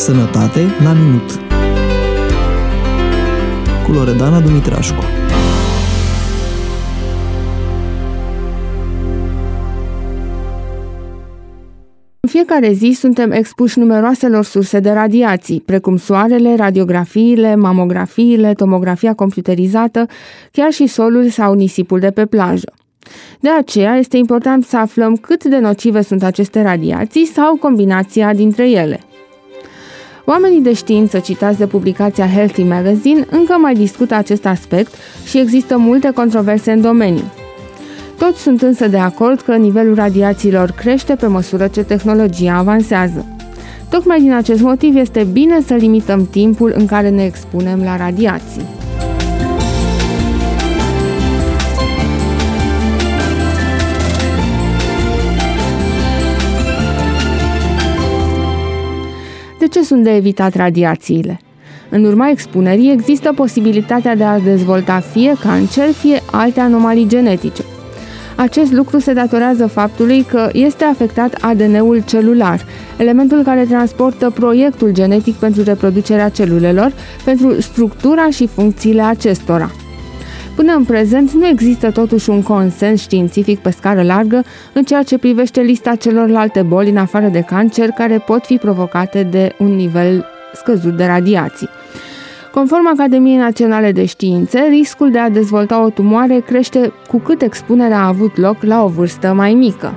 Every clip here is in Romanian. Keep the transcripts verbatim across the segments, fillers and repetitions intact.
Sănătate la minut cu Loredana Dumitrașcu. În fiecare zi suntem expuși numeroaselor surse de radiații, precum soarele, radiografiile, mamografiile, tomografia computerizată, chiar și solul sau nisipul de pe plajă. De aceea este important să aflăm cât de nocive sunt aceste radiații sau combinația dintre ele. Oamenii de știință citați de publicația Healthy Magazine încă mai discută acest aspect și există multe controverse în domeniu. Toți sunt însă de acord că nivelul radiațiilor crește pe măsură ce tehnologia avansează. Tocmai din acest motiv este bine să limităm timpul în care ne expunem la radiații. De ce sunt de evitat radiațiile? În urma expunerii există posibilitatea de a dezvolta fie cancer, fie alte anomalii genetice. Acest lucru se datorează faptului că este afectat A D N-ul celular, elementul care transportă proiectul genetic pentru reproducerea celulelor, pentru structura și funcțiile acestora. Până în prezent nu există totuși un consens științific pe scară largă în ceea ce privește lista celorlalte boli în afară de cancer care pot fi provocate de un nivel scăzut de radiații. Conform Academiei Naționale de Științe, riscul de a dezvolta o tumoare crește cu cât expunerea a avut loc la o vârstă mai mică.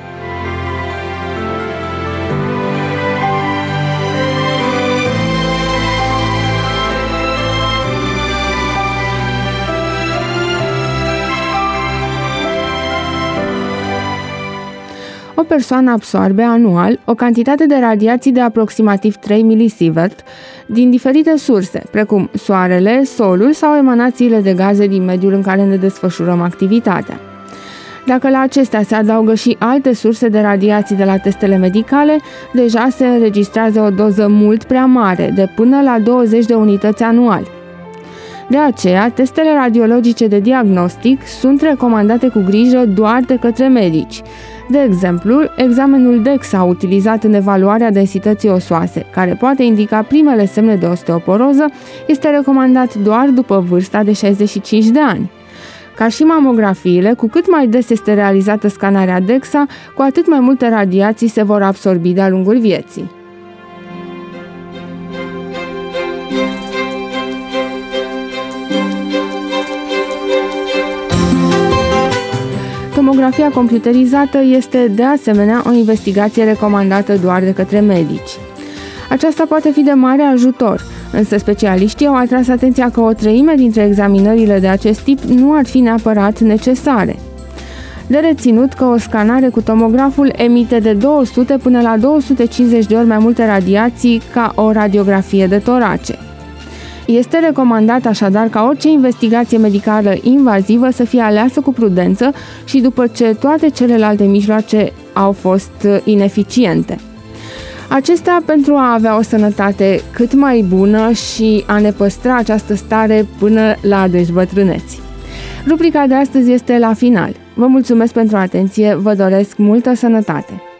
O persoană absorbe anual o cantitate de radiații de aproximativ trei milisievert din diferite surse, precum soarele, solul sau emanațiile de gaze din mediul în care ne desfășurăm activitatea. Dacă la acestea se adaugă și alte surse de radiații de la testele medicale, deja se înregistrează o doză mult prea mare, de până la douăzeci de unități anual. De aceea, testele radiologice de diagnostic sunt recomandate cu grijă doar de către medici. De exemplu, examenul DEXA utilizat în evaluarea densității osoase, care poate indica primele semne de osteoporoză, este recomandat doar după vârsta de șaizeci și cinci de ani. Ca și mamografiile, cu cât mai des este realizată scanarea DEXA, cu atât mai multe radiații se vor absorbi de-a lungul vieții. Tomografia computerizată este, de asemenea, o investigație recomandată doar de către medici. Aceasta poate fi de mare ajutor, însă specialiștii au atras atenția că o treime dintre examinările de acest tip nu ar fi neapărat necesare. De reținut că o scanare cu tomograful emite de două sute până la două sute cincizeci de ori mai multe radiații ca o radiografie de torace. Este recomandat așadar ca orice investigație medicală invazivă să fie aleasă cu prudență și după ce toate celelalte mijloace au fost ineficiente. Acestea pentru a avea o sănătate cât mai bună și a ne păstra această stare până la adânci bătrâneți. Rubrica de astăzi este la final. Vă mulțumesc pentru atenție, vă doresc multă sănătate!